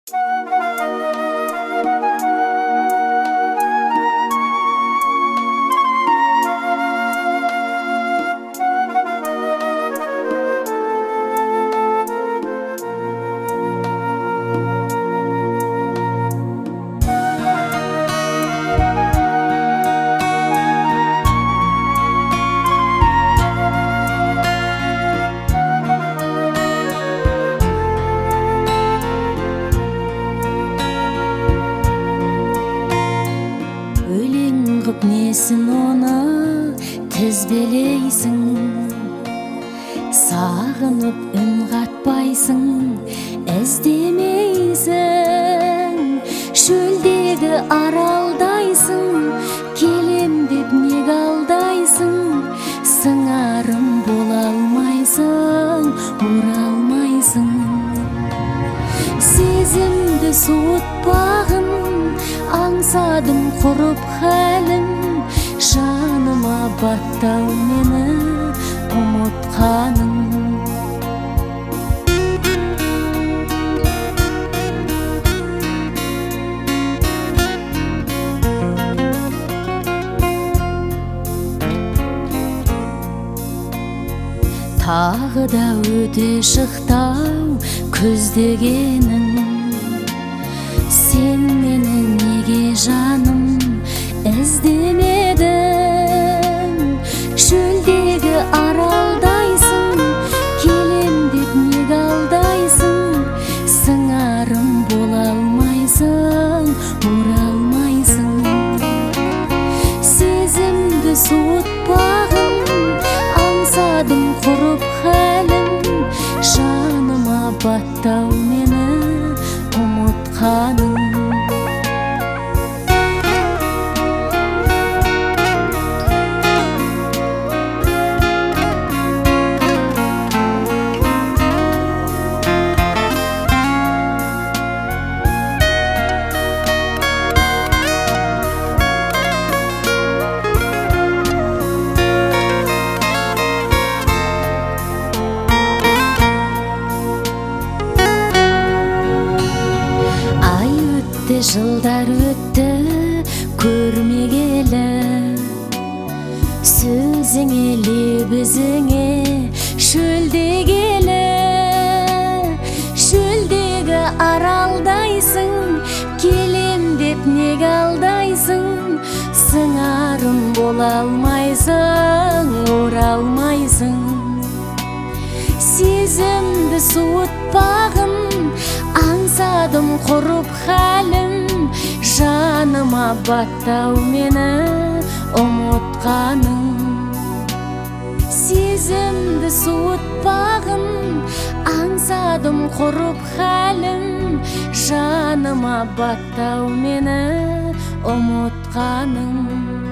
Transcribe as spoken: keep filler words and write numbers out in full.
Несін оны тізбелейсің, сағынып үн қатпайсың, іздемейсің, шөлдегі аралдайсың, келем деп неге алдайсың, сыңарым бола алмайсың, оралмайсың. Сезімді суытпағын аңсадым құрып хәлім, жаныма баттау мені ұмытқаның. Тағы да өте шықтау көздегенің, сен мені неге жаным іздемедің, шөлдегі аралдайсың, келем деп неге алдайсың, сыңарым бола алмайсың, оралмайсың. Сезімді суытпағын аңсадым құрып хәлім, жаныма баттау мені ұмытқаның. Жылдар өтті көрмегелі, сөзіңе лебізіңе шөлдегелі, шөлдегі аралдайсың, келем деп неге алдайсың, сыңарым бола алмайсың, оралмайсың. Сезімді суытпағын аңсадым құрып хәлім, жаныма баттау мені ұмытқаның. Сезімді суытпағын аңсадым құрып хәлім, жаныма баттау мені ұмытқаның.